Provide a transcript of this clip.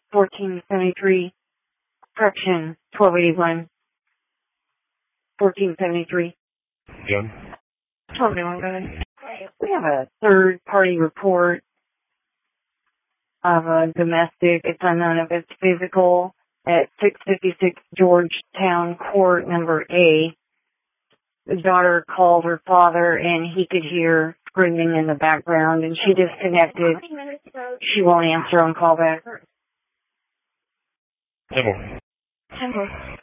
1473, correction, 1281, 1473. Yeah. 1281, go ahead. We have a third-party report of a domestic. It's unknown if it's physical at 656 Georgetown Court, number A. The daughter called her father, and he could hear screaming in the background, and she disconnected. She won't answer on callback. Temple. Temple.